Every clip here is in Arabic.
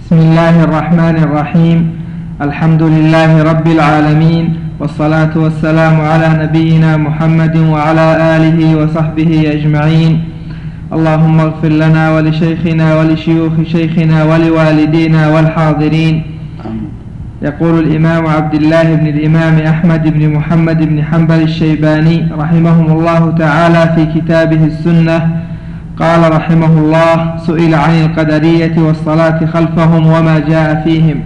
بسم الله الرحمن الرحيم. الحمد لله رب العالمين، والصلاة والسلام على نبينا محمد وعلى آله وصحبه أجمعين. اللهم اغفر لنا ولشيخنا ولشيوخ شيخنا ولوالدينا والحاضرين. يقول الإمام عبد الله بن الإمام أحمد بن محمد بن حنبل الشيباني رحمهم الله تعالى في كتابه السنة، قال رحمه الله: سئل عن القدرية والصلاة خلفهم وما جاء فيهم.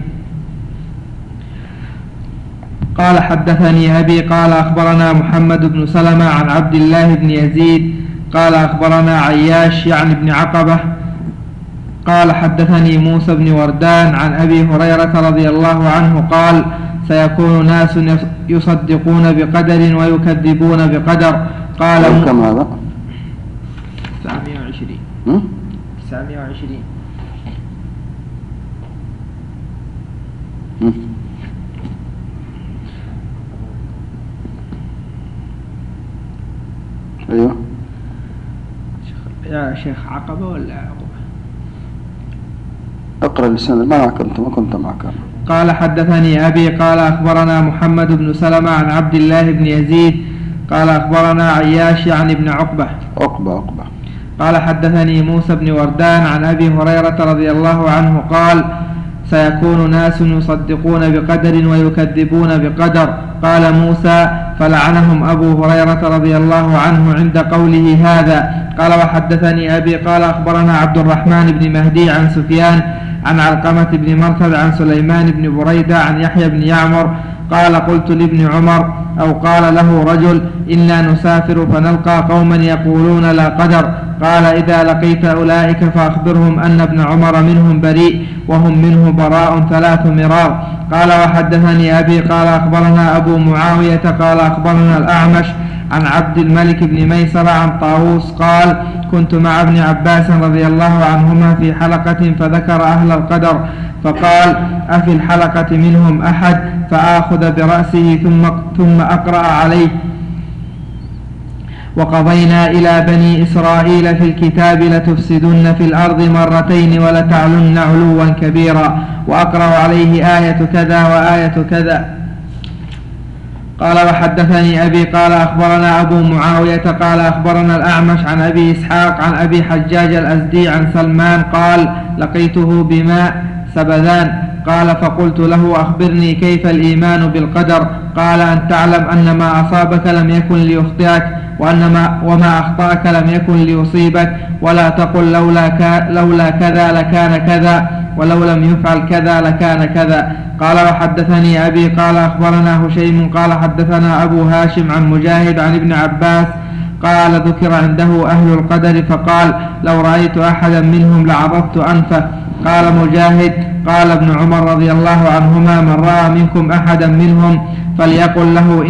قال: حدثني أبي قال أخبرنا محمد بن سلمة عن عبد الله بن يزيد قال أخبرنا عياش يعني بن عقبة قال: حدثني موسى بن وردان عن أبي هريرة رضي الله عنه قال: سيكون ناس يصدقون بقدر ويكذبون بقدر. قال: كم هذا؟ 920. 920. ايوه يا شيخ، عقبة ولا عقبة؟ اقرأ السند. ما كنت معك. قال: حدثني أبي قال أخبرنا محمد بن سلمة عن عبد الله بن يزيد قال أخبرنا عياش يعني بن عقبة. قال: حدثني موسى بن وردان عن أبي هريرة رضي الله عنه قال: سيكون ناس يصدقون بقدر ويكذبون بقدر. قال موسى: فلعنهم أبو هريرة رضي الله عنه عند قوله هذا. قال: وحدثني أبي قال أخبرنا عبد الرحمن بن مهدي عن سفيان عن علقمة بن مرثد عن سليمان بن بريدة عن يحيى بن يعمر قال: قلت لابن عمر أو قال له رجل: إنا نسافر فنلقى قوما يقولون لا قدر. قال: إذا لقيت أولئك فأخبرهم أن ابن عمر منهم بريء وهم منه براء 3 مرار. قال: وحدثني أبي قال أخبرنا أبو معاوية قال أخبرنا الأعمش عن عبد الملك بن ميسر عن طاووس قال: كنت مع ابن عباس رضي الله عنهما في حلقة فذكر أهل القدر فقال: أفي الحلقة منهم أحد؟ فآخذ برأسه ثم أقرأ عليه: وقضينا إلى بني إسرائيل في الكتاب لتفسدن في الأرض مرتين ولتعلن علوا كبيرا، وأقرأ عليه آية كذا وآية كذا. قال: وحدثني أبي قال أخبرنا أبو معاوية قال أخبرنا الأعمش عن أبي إسحاق عن أبي حجاج الأزدي عن سلمان قال: لقيته بماء سبذان. قال: فقلت له: أخبرني كيف الإيمان بالقدر؟ قال: أن تعلم أن ما أصابك لم يكن ليخطئك، وما أخطأك لم يكن ليصيبك، ولا تقل لولا كذا لكان كذا، ولو لم يفعل كذا لكان كذا. قال: وحدثني أبي قال أخبرنا هشيم قال حدثنا أبو هاشم عن مجاهد عن ابن عباس قال: ذكر عنده أهل القدر فقال: لو رأيت أحدا منهم لعضضت أنفه. قال مجاهد: قال ابن عمر رضي الله عنهما: من رأى منكم أحدا منهم فليقل له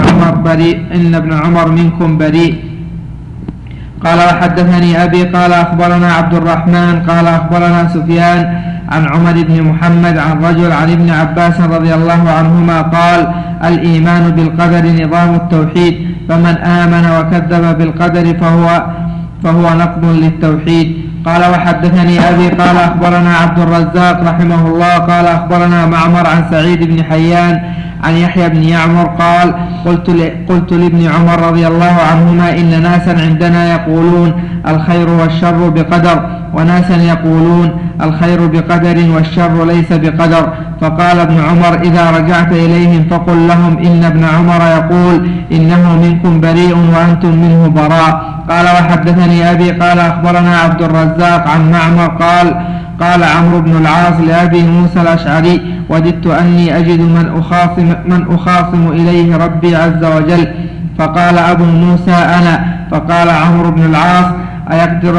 إن ابن عمر منكم بريء. قال: وحدثني أبي قال أخبرنا عبد الرحمن قال أخبرنا سفيان عن عمر بن محمد عن رجل عن ابن عباس رضي الله عنهما قال: الإيمان بالقدر نظام التوحيد، فمن آمن وكذب بالقدر فهو نقض للتوحيد. قال: وحدثني أبي قال أخبرنا عبد الرزاق رحمه الله قال أخبرنا معمر عن سعيد بن حيان عن يحيى بن يعمر قال: قلت لابن عمر رضي الله عنهما: إن ناسا عندنا يقولون الخير والشر بقدر، وناسا يقولون الخير بقدر والشر ليس بقدر. فقال ابن عمر: إذا رجعت إليهم فقل لهم إن ابن عمر يقول إنه منكم بريء وأنتم منه براء. قال: وحدثني أبي قال أخبرنا عبد الرزاق عن معمر قال عمرو بن العاص لأبي موسى الأشعري: وددت أني أجد من أخاصم إليه ربي عز وجل. فقال أبو موسى: أنا. فقال عمرو بن العاص: أيقدر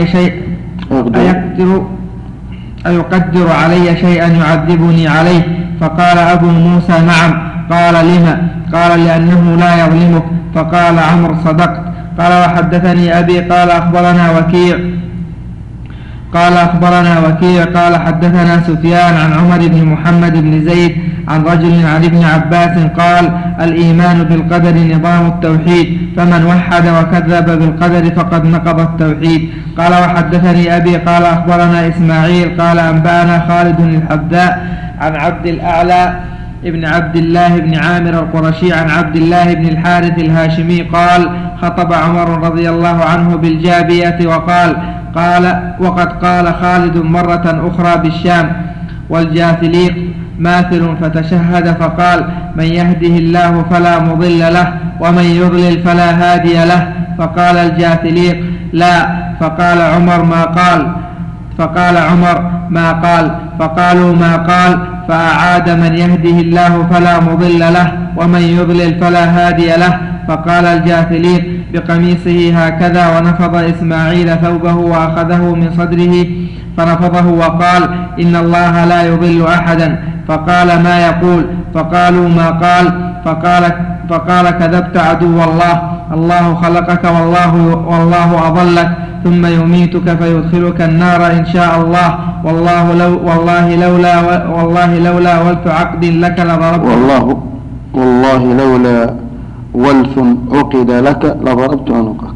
علي شيئا يعذبني عليه؟ فقال أبو موسى: نعم. قال: لما؟ قال: لأنه لا يظلمك. فقال عمرو: صدقت. قال: وحدثني أبي قال أخبرنا وكيع قال أخبرنا وكيع قال حدثنا سفيان عن عمر بن محمد بن زيد عن رجل عن ابن عباس قال الإيمان بالقدر نظام التوحيد، فمن وحد وكذب بالقدر فقد نقض التوحيد. قال وحدثني أبي قال أخبرنا إسماعيل قال أنبأنا خالد الحذاء عن عبد الأعلى ابن عبد الله بن عامر القرشي عن عبد الله بن الحارث الهاشمي قال خطب عمر رضي الله عنه بالجابية وقد قال خالد مرة أخرى بالشام والجاثليق ماثل فتشهد فقال من يهده الله فلا مضل له ومن يضلل فلا هادي له. فقال الجاثليق لا، فقال عمر ما قال فقالوا ما قال، فأعاد من يهده الله فلا مضل له ومن يضلل فلا هادي له. فقال الجاثليق بقميصه هكذا، ونفض إسماعيل ثوبه وأخذه من صدره فنفضه وقال إن الله لا يضل أحدا. فقال ما يقول؟ فقالوا ما قال. فقال كذبت عدو الله خلقك والله أضلك ثم يميتك فيدخلك النار إن شاء الله، والله لولا ولف عقد لك لضربت والله لولا ولف عقد لك لضربت عنقك.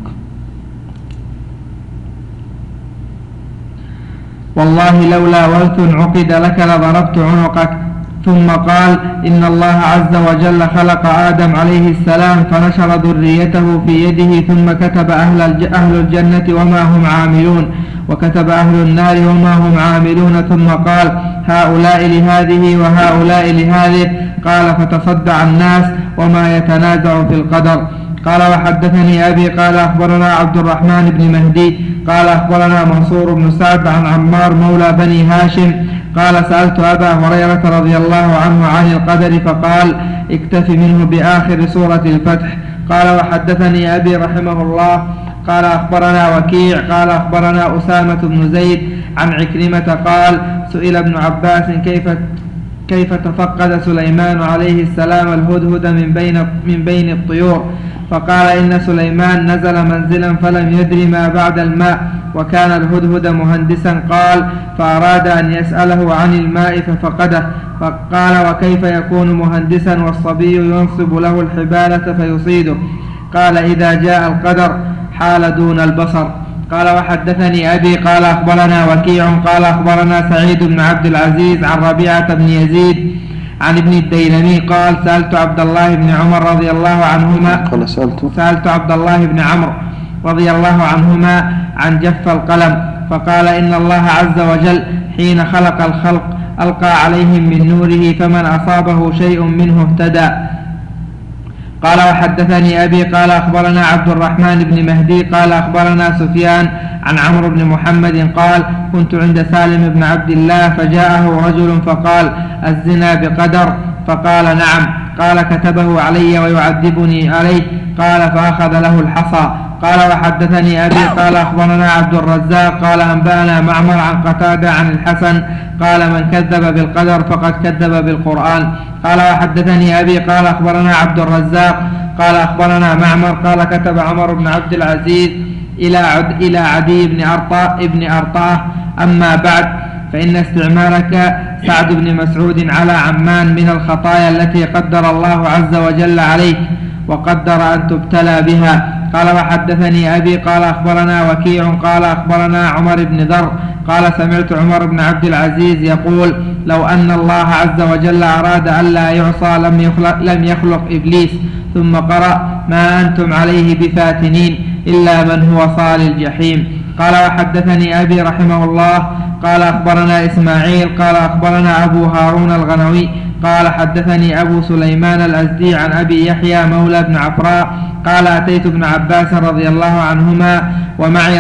والله لولا ولف عقد لك لضربت عنقك. ثم قال إن الله عز وجل خلق آدم عليه السلام فنشر ذريته في يده، ثم كتب أهل الجنة وما هم عاملون، وكتب أهل النار وما هم عاملون، ثم قال هؤلاء لهذه وهؤلاء لهذه. قال فتصدع الناس وما يتنازع في القدر. قال وحدثني أبي قال أخبرنا عبد الرحمن بن مهدي قال أخبرنا منصور بن سعد عن عمار مولى بني هاشم قال سألت أبا هريرة رضي الله عنه عن القدر فقال اكتف منه بآخر سورة الفتح. قال وحدثني أبي رحمه الله قال أخبرنا وكيع قال أخبرنا أسامة بن زيد عن عكرمة قال سئل ابن عباس كيف تفقد سليمان عليه السلام الهدهد من بين الطيور؟ فقال إن سليمان نزل منزلا فلم يدر ما بعد الماء، وكان الهدهد مهندسا. قال فأراد أن يسأله عن الماء ففقده، فقال وكيف يكون مهندسا والصبي ينصب له الحبالة فيصيده؟ قال إذا جاء القدر حال دون البصر. قال وحدثني أبي قال أخبرنا وكيع قال أخبرنا سعيد بن عبد العزيز عن ربيعة بن يزيد عن ابن الديلمي قال سألت عبد الله بن عمر رضي الله عنهما سألت عبد الله بن عمرو رضي الله عنهما عن جف القلم، فقال إن الله عز وجل حين خلق الخلق ألقى عليهم من نوره فمن أصابه شيء منه اهتدى. قال وحدثني أبي قال أخبرنا عبد الرحمن بن مهدي قال أخبرنا سفيان عن عمرو بن محمد قال كنت عند سالم بن عبد الله فجاءه رجل فقال الزنا بقدر؟ فقال نعم. قال كتبه علي ويعذبني عليه. قال فأخذ له الحصى. قال وحدثني أبي قال أخبرنا عبد الرزاق قال أنبأنا معمر عن قتادة عن الحسن قال من كذب بالقدر فقد كذب بالقرآن. قال وحدثني أبي قال أخبرنا عبد الرزاق قال أخبرنا معمر قال كتب عمر بن عبد العزيز إلى عدي بن أرطاه أما بعد فإن استعمالك سعد بن مسعود على عمان من الخطايا التي قدر الله عز وجل عليك وقدر أن تبتلى بها. قال وحدثني أبي قال أخبرنا وكيع قال أخبرنا عمر بن ذر قال سمعت عمر بن عبد العزيز يقول لو أن الله عز وجل أراد أن لا يعصى لم يخلق إبليس. ثم قرأ ما أنتم عليه بفاتنين إلا من هو صال الجحيم. قال وحدثني أبي رحمه الله قال أخبرنا إسماعيل قال أخبرنا أبو هارون الغنوي قال حدثني أبو سليمان الأزدي عن أبي يحيى مولى بن عفراء قال أتيت ابن عباس رضي الله عنهما ومعي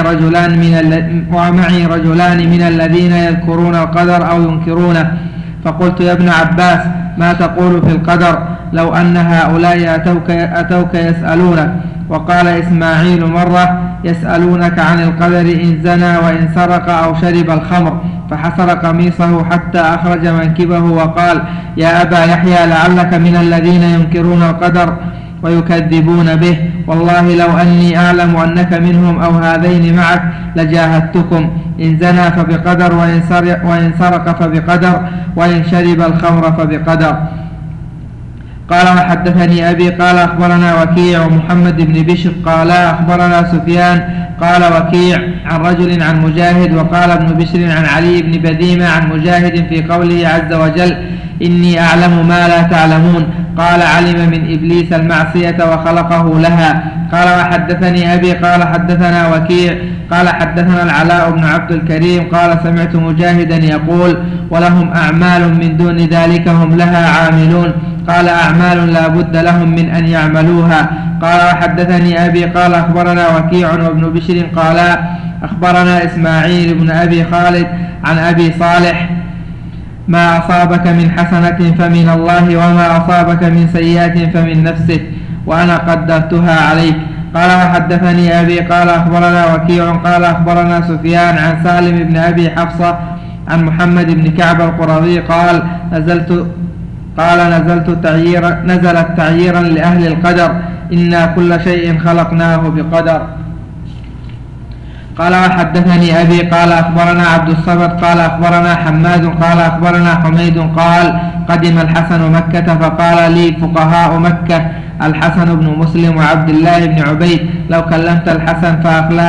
رجلان من الذين يذكرون القدر أو ينكرونه، فقلت يا ابن عباس ما تقول في القدر لو أن هؤلاء أتوك يسألونك؟ وقال إسماعيل مرة يسألونك عن القدر إن زنى وإن سرق أو شرب الخمر، فحسر قميصه حتى أخرج منكبه وقال يا أبا يحيى لعلك من الذين ينكرون القدر. ويكذبون به. والله لو أني أعلم أنك منهم أو هذين معك لجاهدتكم. إن زنى فبقدر، وإن سرق فبقدر، وإن شرب الخمر فبقدر. قال وحدثني أبي قال أخبرنا وكيع ومحمد بن بشر قالا أخبرنا سفيان قال وكيع عن رجل عن مجاهد، وقال ابن بشر عن علي بن بديمة عن مجاهد في قوله عز وجل إني أعلم ما لا تعلمون. قال علم من إبليس المعصية وخلقه لها. قال وحدثني أبي قال حدثنا وكيع قال حدثنا العلاء بن عبد الكريم قال سمعت مجاهدا يقول ولهم أعمال من دون ذلك هم لها عاملون. قال أعمال لا بد لهم من أن يعملوها. قال وحدثني أبي قال أخبرنا وكيع وابن بشر قالا أخبرنا إسماعيل بن أبي خالد عن أبي صالح ما أصابك من حسنة فمن الله وما أصابك من سيئة فمن نفسك وأنا قدرتها عليك. قال وحدثني أبي قال أخبرنا وكيع قال أخبرنا سفيان عن سالم بن أبي حفصة عن محمد بن كعب القرظي قال نزلت تعييرا لأهل القدر إنا كل شيء خلقناه بقدر. قال وحدثني أبي قال أخبرنا عبد الصمد قال أخبرنا حماد قال أخبرنا حميد قال قدم الحسن مكة فقال لي فقهاء مكة الحسن بن مسلم وعبد الله بن عبيد لو كلمت الحسن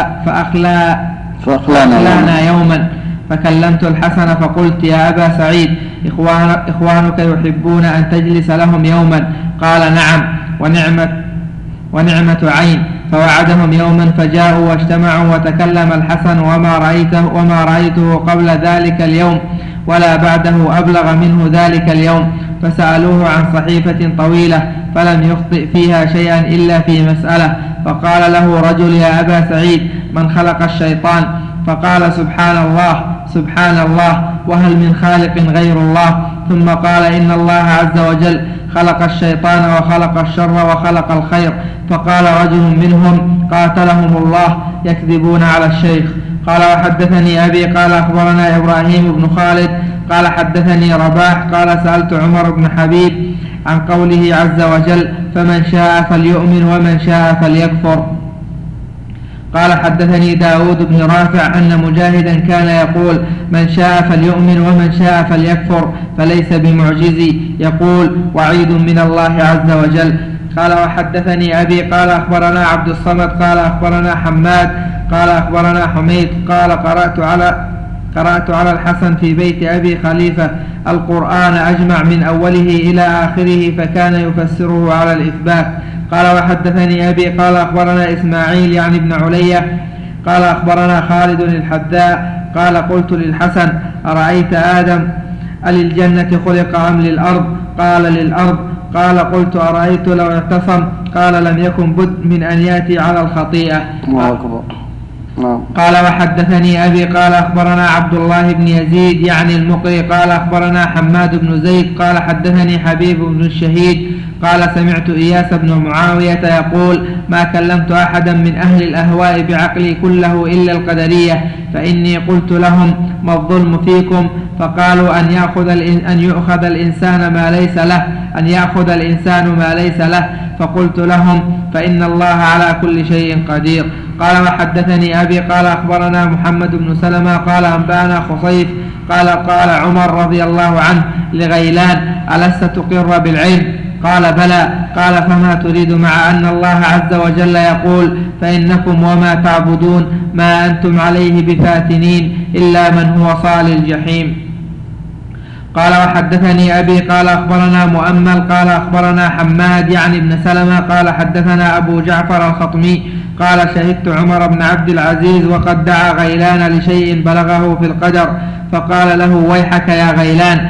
فأخلانا يوما. فكلمت الحسن فقلت يا أبا سعيد إخوانك يحبون أن تجلس لهم يوما. قال نعم ونعمة عين. فوعدهم يوما فجاءوا واجتمعوا وتكلم الحسن وما رأيته قبل ذلك اليوم ولا بعده أبلغ منه ذلك اليوم. فسألوه عن صحيفة طويلة فلم يخطئ فيها شيئا إلا في مسألة. فقال له رجل يا أبا سعيد من خلق الشيطان؟ فقال سبحان الله وهل من خالق غير الله؟ ثم قال إن الله عز وجل خلق الشيطان وخلق الشر وخلق الخير. فقال رجل منهم قاتلهم الله يكذبون على الشيخ. قال وحدثني أبي قال أخبرنا إبراهيم بن خالد قال حدثني رباح قال سألت عمر بن حبيب عن قوله عز وجل فمن شاء فليؤمن ومن شاء فليكفر. قال حدثني داود بن رافع أن مجاهدا كان يقول من شاء فليؤمن ومن شاء فليكفر فليس بمعجز يقول وعيد من الله عز وجل. قال وحدثني أبي قال أخبرنا عبد الصمد قال أخبرنا حماد قال أخبرنا حميد قال قرأت على الحسن في بيت أبي خليفة القرآن أجمع من أوله إلى آخره فكان يفسره على الإثبات. قال وحدثني أبي قال أخبرنا إسماعيل يعني ابن علية قال أخبرنا خالد الحذاء قال قلت للحسن أرأيت آدم أللجنة خلق أم للأرض؟ قال للأرض. قال قلت أرأيت لو اعتصم؟ قال لم يكن بد من أن يأتي على الخطيئة. قال وحدثني أبي قال أخبرنا عبد الله بن يزيد يعني المقري قال أخبرنا حماد بن زيد قال حدثني حبيب بن الشهيد قال سمعت إياس بن معاوية يقول ما كلمت أحدا من أهل الأهواء بعقلي كله إلا القدرية فإني قلت لهم ما الظلم فيكم؟ فقالوا أن يأخذ الإنسان ما ليس له. فقلت لهم فإن الله على كل شيء قدير. قال وحدثني أبي قال أخبرنا محمد بن سلمة قال أنبأنا خصيف قال عمر رضي الله عنه لغيلان ألست تقر بالعلم؟ قال بلى. قال فما تريد مع أن الله عز وجل يقول فإنكم وما تعبدون ما أنتم عليه بفاتنين إلا من هو صال الجحيم. قال وحدثني أبي قال أخبرنا مؤمل قال أخبرنا حماد يعني ابن سلمة قال حدثنا أبو جعفر الخطمي قال شهدت عمر بن عبد العزيز وقد دعا غيلان لشيء بلغه في القدر فقال له ويحك يا غيلان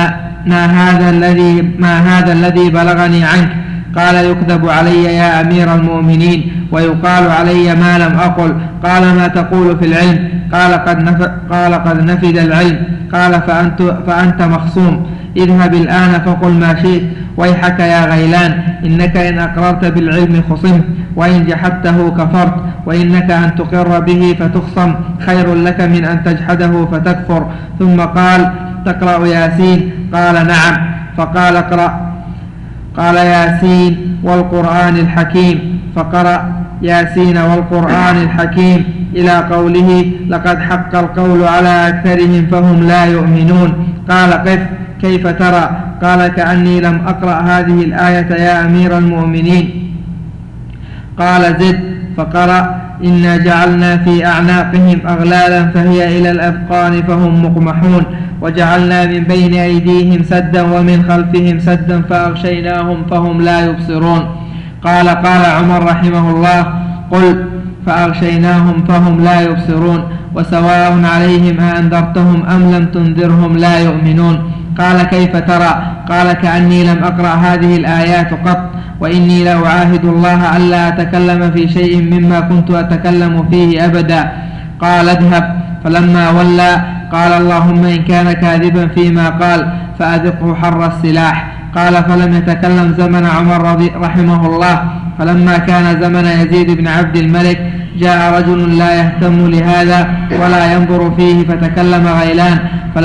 ما هذا الذي بلغني عنك؟ قال يكذب علي يا أمير المؤمنين ويقال علي ما لم أقل. قال ما تقول في العلم؟ قال قد نفد العلم. قال فأنت مخصوم اذهب الآن فقل ما شئت. ويحك يا غيلان إنك إن أقررت بالعلم خصمت وإن جحدته كفرت وإنك أن تقر به فتخصم خير لك من أن تجحده فتكفر. ثم قال تقرأ ياسين؟ قال نعم. فقال اقرأ. قال ياسين والقرآن الحكيم، فقرأ ياسين والقرآن الحكيم إلى قوله لقد حق القول على أكثرهم فهم لا يؤمنون. قال قف كيف ترى؟ قال كأني لم أقرأ هذه الآية يا أمير المؤمنين. قال زد، فقرأ إنا جعلنا في أعناقهم أغلالا فهي إلى الأذقان فهم مقمحون وجعلنا من بين أيديهم سدا ومن خلفهم سدا فأغشيناهم فهم لا يبصرون. قال عمر رحمه الله قل فأغشيناهم فهم لا يبصرون وسواء عليهم أأنذرتهم أم لم تنذرهم لا يؤمنون. قال كيف ترى؟ قال كأني لم أقرأ هذه الآيات قط وإني لأعاهد الله ألا أتكلم في شيء مما كنت أتكلم فيه أبدا. قال اذهب. فلما ولى قال اللهم إن كان كاذبا فيما قال فأذقه حر السلاح. قال فلم يتكلم زمن عمر رحمه الله. فلما كان زمن يزيد بن عبد الملك جاء رجل لا يهتم لهذا ولا ينظر فيه فتكلم غيلان.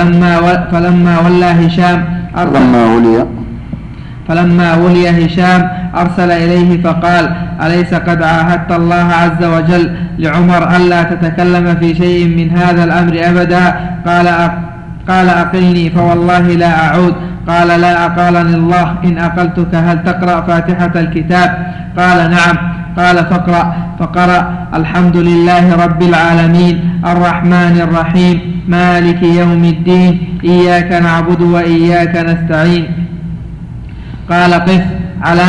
فلما ولي هشام أرسل إليه فقال أليس قد عاهدت الله عز وجل لعمر ألا تتكلم في شيء من هذا الأمر أبدا؟ قال أقلني فوالله لا أعود. قال لا أقالني الله إن أقلتك هل تقرأ فاتحة الكتاب؟ قال نعم. قال فقرأ الحمد لله رب العالمين الرحمن الرحيم مالك يوم الدين إياك نعبد وإياك نستعين. قال قف على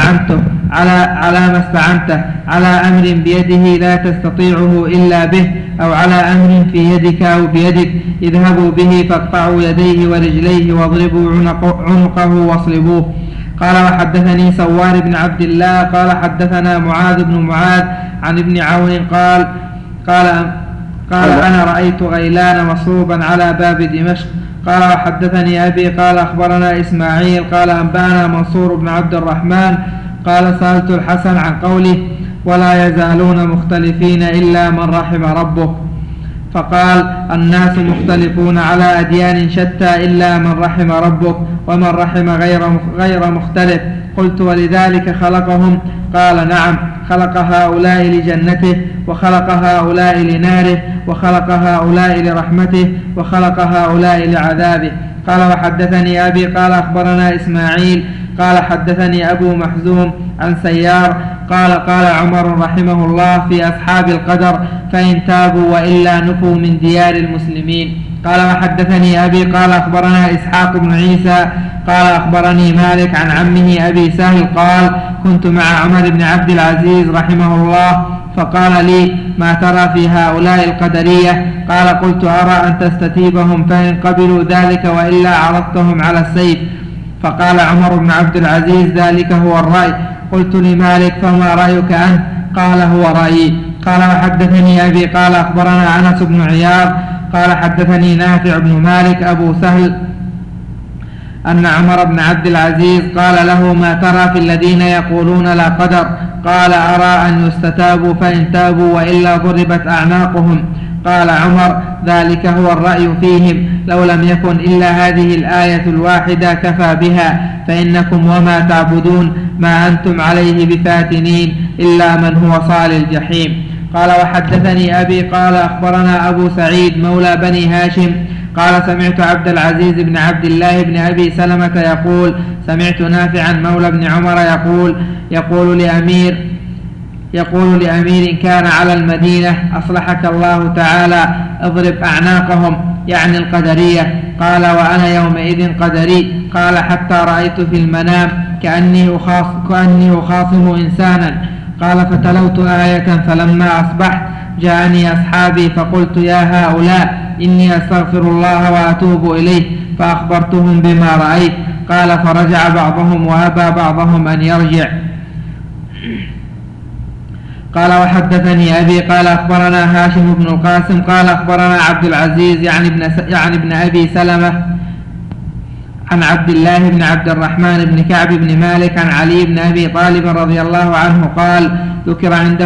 ما استعنته على أمر بيده لا تستطيعه إلا به أو على أمر في يدك أو بيدك اذهبوا به فاقطعوا يديه ورجليه واضربوا عنقه واصلبوه. قال وحدثني سوار بن عبد الله قال حدثنا معاذ بن معاذ عن ابن عون قال أنا رأيت غيلان مصروبا على باب دمشق. قال وحدثني أبي قال أخبرنا إسماعيل قال أنبأنا منصور بن عبد الرحمن قال سألت الحسن عن قوله ولا يزالون مختلفين إلا من رحم ربه، فقال الناس مختلفون على أديان شتى إلا من رحم ربك ومن رحم غير مختلف. قلت ولذلك خلقهم؟ قال نعم، خلق هؤلاء لجنته وخلق هؤلاء لناره وخلق هؤلاء لرحمته وخلق هؤلاء لعذابه. قال وحدثني أبي قال أخبرنا إسماعيل قال حدثني أبو محزوم عن سيار قال عمر رحمه الله في أصحاب القدر فإن تابوا وإلا نفوا من ديار المسلمين. قال وحدثني أبي قال أخبرنا إسحاق بن عيسى قال أخبرني مالك عن عمه أبي سهل قال كنت مع عمر بن عبد العزيز رحمه الله فقال لي ما ترى في هؤلاء القدرية؟ قال قلت أرى أن تستتيبهم فإن قبلوا ذلك وإلا عرضتهم على السيف. فقال عمر بن عبد العزيز ذلك هو الرأي. قلت لمالك فما رأيك أنت؟ قال هو رأيي. قال وحدثني أبي قال أخبرنا أنس بن عياض قال حدثني نافع بن مالك أبو سهل أن عمر بن عبد العزيز قال له ما ترى في الذين يقولون لا قدر؟ قال أرى أن يستتابوا فإن تابوا وإلا ضربت أعناقهم. قال عمر ذلك هو الرأي فيهم، لو لم يكن إلا هذه الآية الواحدة كفى بها، فإنكم وما تعبدون ما أنتم عليه بفاتنين إلا من هو صال الجحيم. قال وحدثني أبي قال أخبرنا أبو سعيد مولى بني هاشم قال سمعت عبد العزيز بن عبد الله بن أبي سلمة يقول سمعت نافعا مولى بن عمر يقول لأمير كان على المدينة أصلحك الله تعالى اضرب أعناقهم، يعني القدرية. قال وأنا يومئذ قدري. قال حتى رأيت في المنام كأني أخاصم إنسانا. قال فتلوت آية فلما أصبحت جاءني أصحابي فقلت يا هؤلاء إني أستغفر الله وأتوب إليه، فأخبرتهم بما رأيت. قال فرجع بعضهم وأبى بعضهم أن يرجع. قال وحدثني أبي قال أخبرنا هاشم بن القاسم قال أخبرنا عبد العزيز يعني ابن أبي سلمة عن عبد الله بن عبد الرحمن بن كعب بن مالك عن علي بن أبي طالب رضي الله عنه قال ذكر عنده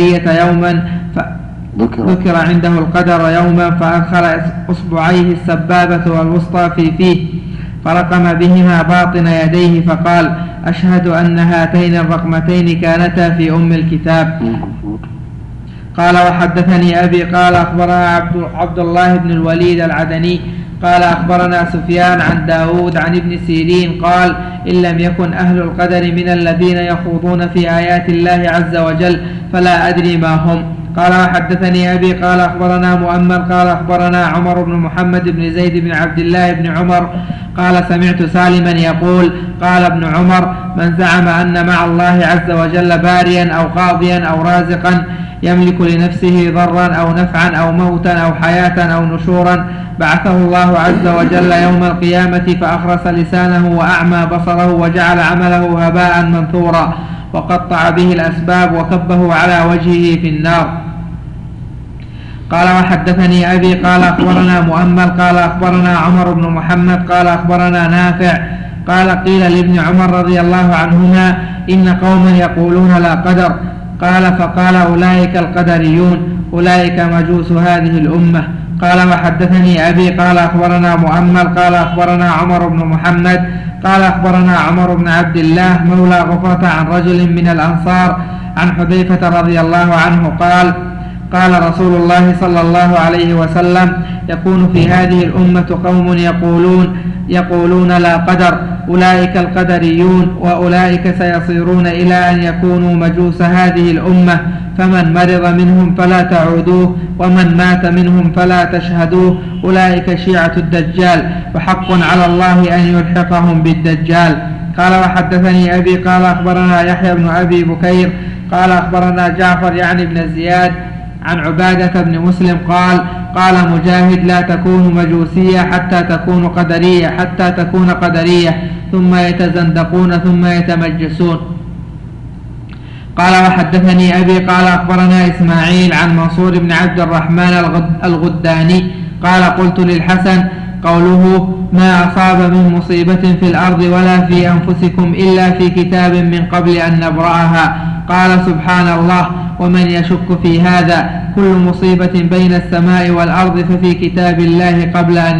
القدر يوما فأدخل إصبعيه السبابة والوسطى في فيه فرقم بهما باطن يديه فقال أشهد أن هاتين الرقمتين كانتا في أم الكتاب. قال وحدثني أبي قال أخبرنا عبد الله بن الوليد العدني قال أخبرنا سفيان عن داود عن ابن سيرين قال إن لم يكن أهل القدر من الذين يخوضون في آيات الله عز وجل فلا أدري ما هم. قال وحدثني أبي قال أخبرنا مؤمل قال أخبرنا عمر بن محمد بن زيد بن عبد الله بن عمر قال سمعت سالما يقول قال ابن عمر من زعم أن مع الله عز وجل باريا أو قاضيا أو رازقا يملك لنفسه ضرا أو نفعا أو موتا أو حياة أو نشورا بعثه الله عز وجل يوم القيامة فأخرس لسانه وأعمى بصره وجعل عمله هباء منثورا وقطع به الأسباب وكبه على وجهه في النار. قال وحدثني أبي قال أخبرنا مؤمل قال أخبرنا عمر بن محمد قال أخبرنا نافع قال قيل لابن عمر رضي الله عنهما إن قوما يقولون لا قدر قال فقال أولئك القدريون أولئك مجوس هذه الأمة. قال وحدثني أبي قال أخبرنا مؤمل قال أخبرنا عمر بن محمد قال أخبرنا عمر بن عبد الله مولى غفرة عن رجل من الأنصار عن حذيفة رضي الله عنه قال قال رسول الله صلى الله عليه وسلم يكون في هذه الأمة قوم يقولون لا قدر أولئك القدريون وأولئك سيصيرون إلى أن يكونوا مجوس هذه الأمة فمن مرض منهم فلا تعودوه ومن مات منهم فلا تشهدوه أولئك شيعة الدجال وحق على الله أن يلحقهم بالدجال. قال وحدثني أبي قال أخبرنا يحيى بن أبي بكير قال أخبرنا جعفر يعني بن زياد عن عبادة بن مسلم قال مجاهد لا تكون مجوسية حتى تكون قدرية ثم يتزندقون ثم يتمجسون. قال وحدثني أبي قال أخبرنا إسماعيل عن منصور بن عبد الرحمن الغداني قال قلت للحسن قوله ما أصاب من مصيبة في الأرض ولا في أنفسكم إلا في كتاب من قبل أن نبرأها قال سبحان الله ومن يشك في هذا كل مصيبة بين السماء والأرض ففي كتاب الله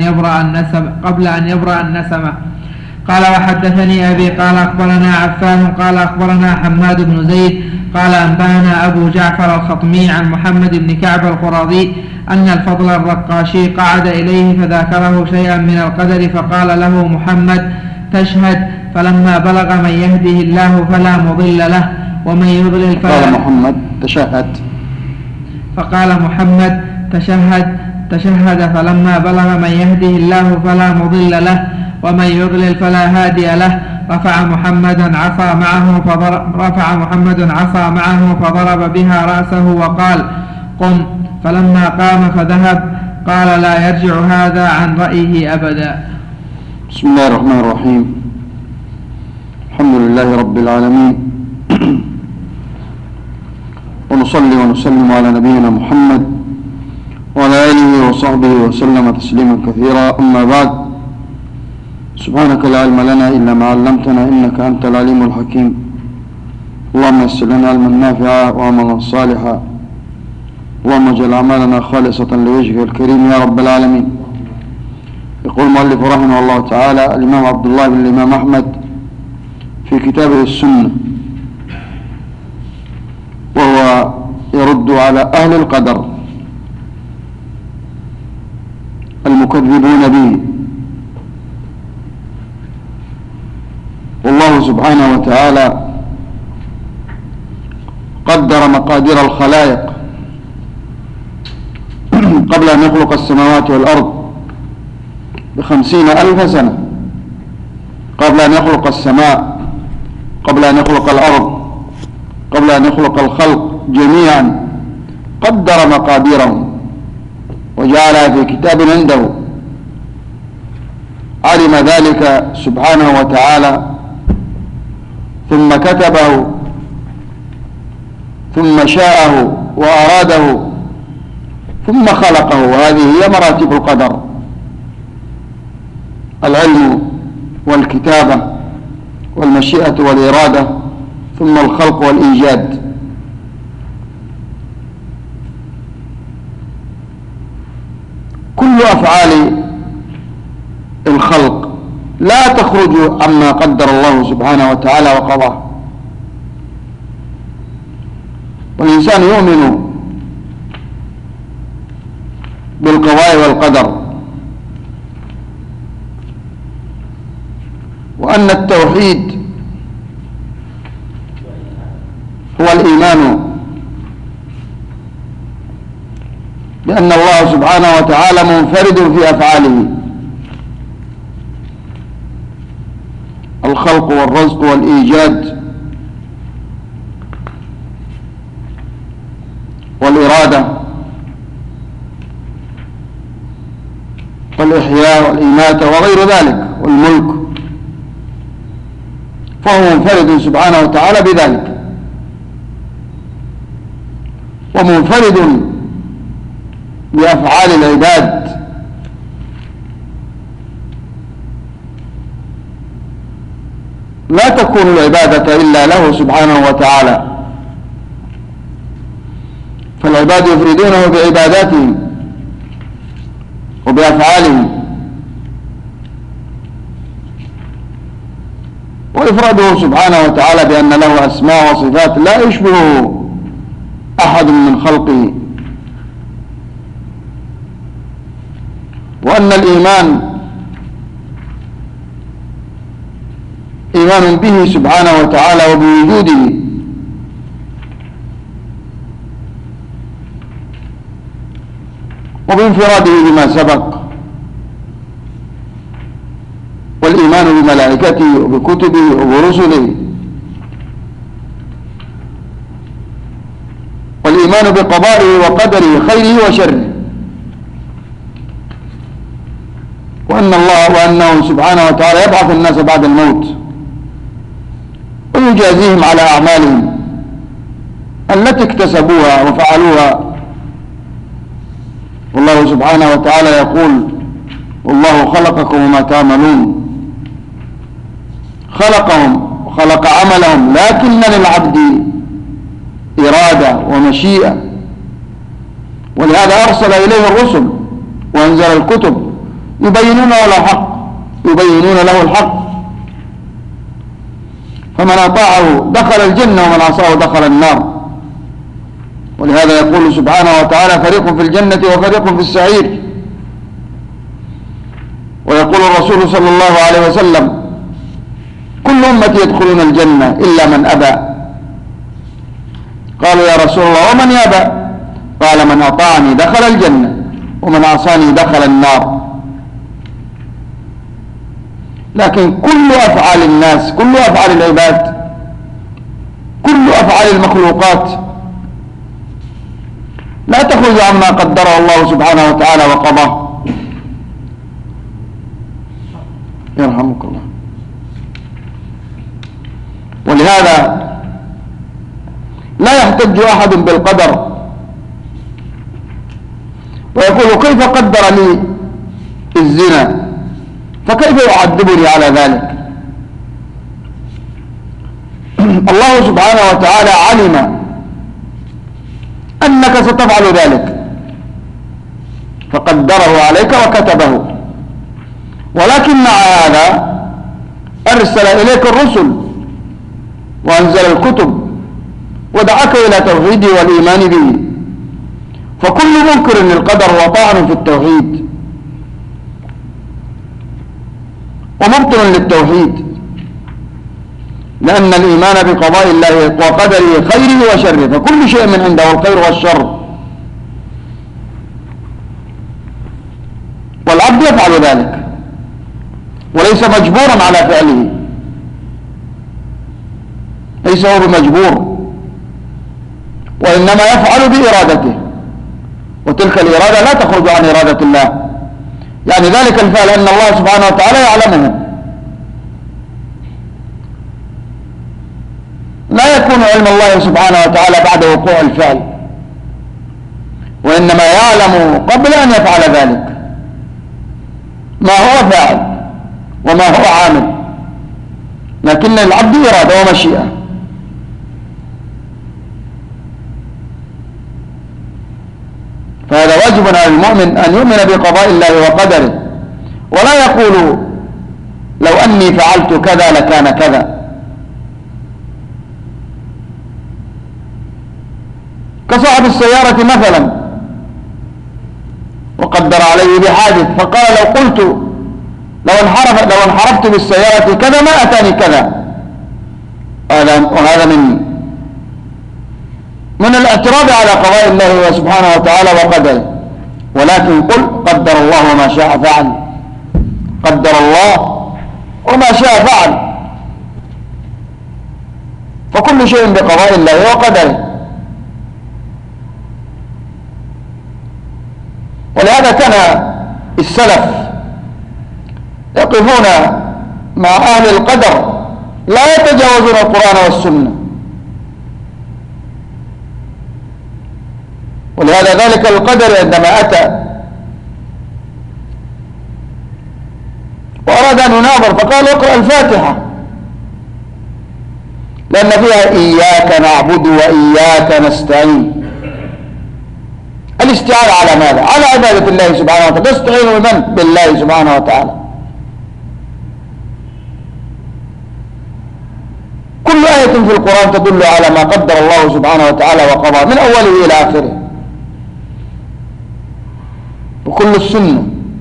قبل أن يبرأ النسمة. قال وحدثني أبي قال أخبرنا عفان قال أخبرنا حماد بن زيد قال أنبأنا أبو جعفر الخطمي عن محمد بن كعب القرظي أن الفضل الرقاشي قعد إليه فذاكره شيئا من القدر فقال له محمد تشهد فلما بلغ من يهده الله فلا مضل له ومن يضلل فلا قال محمد تشهد فقال محمد تشهد فلما بلغ من يهده الله فلا مضل له ومن يضلل فلا هادي له رفع محمد عصا معه فضرب بها رأسه وقال قم فلما قام فذهب قال لا يرجع هذا عن رأيه أبدا. بسم الله الرحمن الرحيم الحمد لله رب العالمين ونصلي ونسلم على نبينا محمد وعلى آله وصحبه وسلم تسليما كثيرا أما بعد سبحانك لا علم لنا إلا ما علمتنا إنك أنت العليم الحكيم اللهم يسر لنا علما نافعا وعملا صالحا اللهم اجعل أعمالنا خالصة لوجهك الكريم يا رب العالمين. يقول المؤلف رحمه الله تعالى الإمام عبد الله بن الإمام أحمد في كتابه السنة وهو يرد على أهل القدر المكذبون به. والله سبحانه وتعالى قدر مقادير الخلائق قبل أن يخلق السماوات والأرض ب50,000 سنة، قبل أن يخلق السماء، قبل أن يخلق الأرض، قبل أن يخلق الخلق جميعا قدر مقاديرهم وجعلها في كتاب عنده. علم ذلك سبحانه وتعالى ثم كتبه ثم شاءه وأراده ثم خلقه. وهذه هي مراتب القدر: العلم والكتابة والمشيئة والإرادة ثم الخلق والإيجاد. كل أفعال الخلق لا تخرج عما قدر الله سبحانه وتعالى وقضاه. والإنسان يؤمن بالقضاء والقدر، وأن التوحيد هو الإيمان بأن الله سبحانه وتعالى منفرد في أفعاله، الخلق والرزق والإيجاد والإرادة والإحياء والإماتة وغير ذلك والملك، فهو منفرد سبحانه وتعالى بذلك، ومنفرد بأفعال العباد، لا تكون العبادة إلا له سبحانه وتعالى، فالعباد يفردونه بعباداتهم وبأفعالهم، وإفراده سبحانه وتعالى بأن له أسماء وصفات لا يشبه أحد من خلقه، وأن الإيمان إيمان به سبحانه وتعالى وبوجوده، وبانفراده بما سبق، والإيمان بملائكته وبكتبه وبرسله، والإيمان بقضائه وقدره خيره وشره، وأنه سبحانه وتعالى يبعث الناس بعد الموت ويجازيهم على أعمالهم التي اكتسبوها وفعلوها. والله سبحانه وتعالى يقول: والله خلقكم وما تعملون، خلقهم وخلق عملهم، لكن للعبد إرادة ومشيئة، ولهذا أرسل إليه الرسل وأنزل الكتب يبينون له الحق، فمن أطاعه دخل الجنة ومن عصاه دخل النار. ولهذا يقول سبحانه وتعالى: فريق في الجنة وفريق في السعير. ويقول الرسول صلى الله عليه وسلم: كل أمتي يدخلون الجنة إلا من أبى. قالوا: يا رسول الله ومن يأبى؟ قال: من أطاعني دخل الجنة ومن عصاني دخل النار. لكن كل أفعال الناس، كل أفعال العباد، كل أفعال المخلوقات لا تخرج عما قدره الله سبحانه وتعالى وقضاه. يرحمك الله. ولهذا لا يحتج أحد بالقدر ويقول: كيف قدر لي الزنا، فكيف يعذبني على ذلك؟ الله سبحانه وتعالى علم أنك ستفعل ذلك فقدره عليك وكتبه، ولكن مع هذا أرسل إليك الرسل وأنزل الكتب ودعاك إلى توحيده والإيمان به. فكل منكر للقدر هو طعن في التوحيد ومبطل للتوحيد، لأن الإيمان بقضاء الله وقدره خيره وشره، فكل شيء من عنده الخير والشر، والعبد يفعل ذلك وليس مجبورا على فعله، ليس هو بمجبور، وإنما يفعل بإرادته، وتلك الإرادة لا تخرج عن إرادة الله. يعني ذلك الفعل أن الله سبحانه وتعالى يعلمه، لا يكون علم الله سبحانه وتعالى بعد وقوع الفعل، وإنما يعلم قبل أن يفعل ذلك ما هو فاعل وما هو عامل، لكن العبد إرادة ومشيئة. فهذا واجب على المؤمن أن يؤمن بقضاء الله وقدره، ولا يقول لو أني فعلت كذا لكان كذا. كصاحب السيارة مثلا وقدر عليه بحادث فقال لو انحرفت بالسيارة كذا ما أتاني كذا، وهذا من الاعتراض على قضاء الله سبحانه وتعالى وقدره. ولكن قل قدر الله وما شاء فعل، قدر الله وما شاء فعل، فكل شيء بقضاء الله وقدره. ولهذا كان السلف يقفون مع أهل القدر لا يتجاوزون القرآن والسنة. ولهذا ذلك القدر عندما أتى وأراد أن يناظر فقال اقرأ الفاتحة، لأن فيها إياك نعبد وإياك نستعين. الاستعانة على ماذا؟ على عبادة الله سبحانه وتعالى. تستعين بمن؟ بالله سبحانه وتعالى. كل آية في القرآن تدل على ما قدر الله سبحانه وتعالى وقضى من أوله إلى آخره، وكل السنة،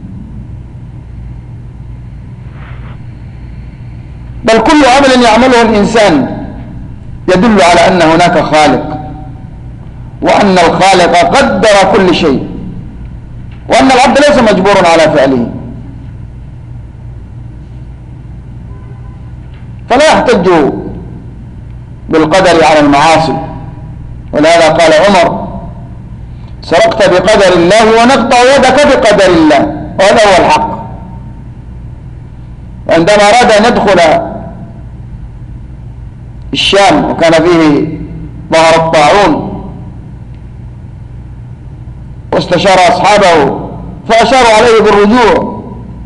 بل كل عمل يعمله الإنسان يدل على أن هناك خالق، وأن الخالق قدر كل شيء، وأن العبد ليس مجبور على فعله. فلا يحتج بالقدر على المعاصي. ولهذا قال عمر سرقت بقدر الله ونقطع يدك بقدر الله، وهذا هو الحق. عندما أراد أن يدخل الشام وكان فيه ظهر الطاعون واستشار أصحابه فأشاروا عليه بالرجوع،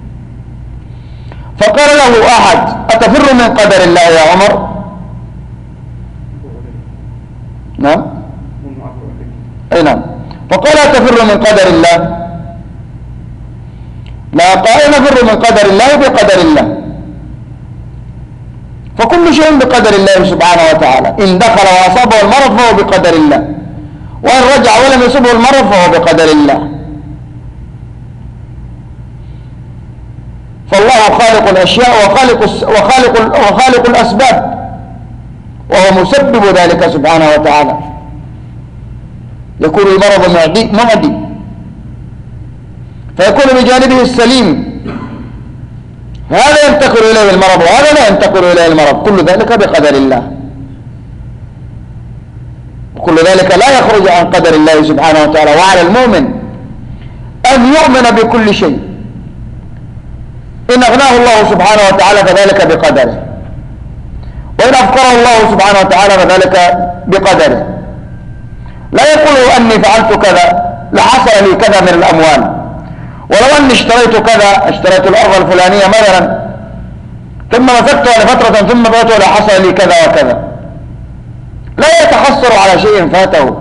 فقال له أحد أتفر من قدر الله يا عمر؟ نعم، أي نعم. فقال أتفر من قدر الله؟ لا، قال نفر من قدر الله بقدر الله. فكل شيء بقدر الله سبحانه وتعالى. إن دخل وأصابه المرض فهو بقدر الله، وإن رجع ولم يصبه المرض فهو بقدر الله. فالله خالق الأشياء وخالق الأسباب، وهو مسبب ذلك سبحانه وتعالى. يكون المرض معدي فيكون بجانبه السليم، هذا ينتقل إليه المرض وهذا لا ينتقل إليه المرض، كل ذلك بقدر الله. وكل ذلك لا يخرج عن قدر الله سبحانه وتعالى. وعلى المؤمن أن يؤمن بكل شيء. إن أغناه الله سبحانه وتعالى فذلك بقدره، وإن أفقره الله سبحانه وتعالى فذلك بقدره. لا يقول أني فعلت كذا لحصل لي كذا من الأموال، ولو أني اشتريت كذا، اشتريت الأرض الفلانية مثلا ثم مسكتها لفترة ثم بعتها لحصل لي كذا وكذا. لا يتحسر على شيء فاته،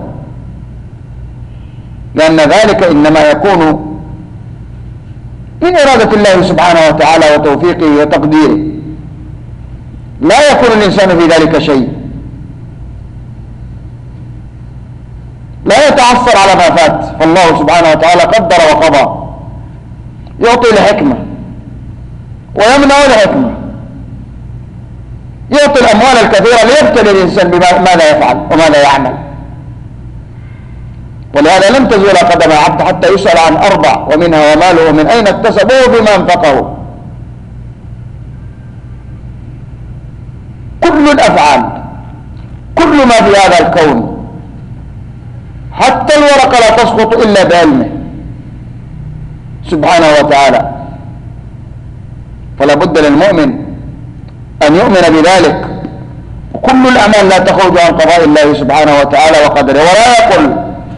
لأن ذلك إنما يكون من إرادة الله سبحانه وتعالى وتوفيقه وتقديره. لا يكون الإنسان في ذلك شيء، لا يتعثر على ما فات. فالله سبحانه وتعالى قدر وقضى، يعطي لحكمة ويمنع لحكمة، يعطي الأموال الكثيرة ليبتلي الإنسان بماذا يفعل وماذا يعمل. ولهذا لم تزول قدم عبد حتى يسأل عن أربع، ومنها وماله من أين اكتسبه بما انفقه. كل الأفعال، كل ما في هذا الكون، حتى الورقة لا تسقط إلا بعلمه سبحانه وتعالى. فلا بد للمؤمن أن يؤمن بذلك. وكل الأعمال لا تخرج عن قضاء الله سبحانه وتعالى وقدره. ولا يقول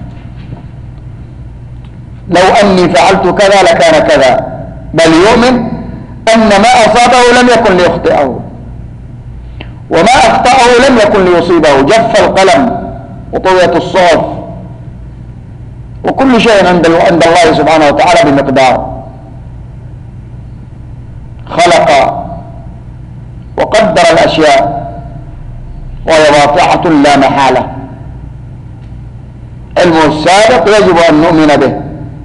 لو أني فعلت كذا لكان كذا، بل يؤمن أن ما أصابه لم يكن ليخطئه، وما أخطأه لم يكن ليصيبه. جف القلم وطويت الصحف، وكل شيء عند الله سبحانه وتعالى بمقدار. خلق قدر الأشياء وهي واقعة لا محالة. علمه السابق يجب أن نؤمن به،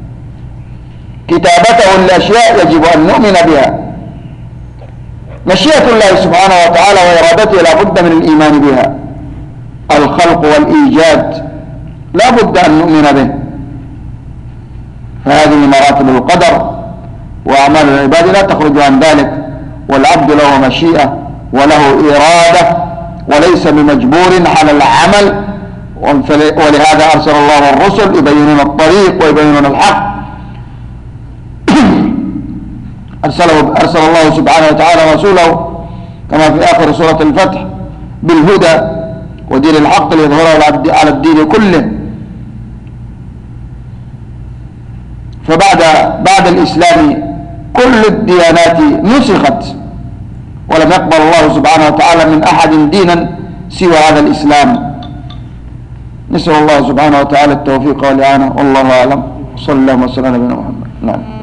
كتابته الأشياء يجب أن نؤمن بها، مشيئة الله سبحانه وتعالى وإرادته لا بد من الإيمان بها، الخلق والإيجاد لا بد أن نؤمن به. فهذه مراتب القدر، وأعمال العباد لا تخرج عن ذلك، والعبد له مشيئة وله إرادة وليس بمجبور على العمل. ولهذا أرسل الله الرسل يبينون الطريق ويبينون الحق. أرسل الله سبحانه وتعالى رسوله كما في آخر سورة الفتح بالهدى ودين الحق ليظهره على الدين كله. فبعد الإسلام كل الديانات نسخت، ولم يقبل الله سبحانه وتعالى من أحد دينا سوى هذا الإسلام. نسأل الله سبحانه وتعالى التوفيق والإعانة، والله أعلم. صلى الله وسلم على نبينا محمد. نعم.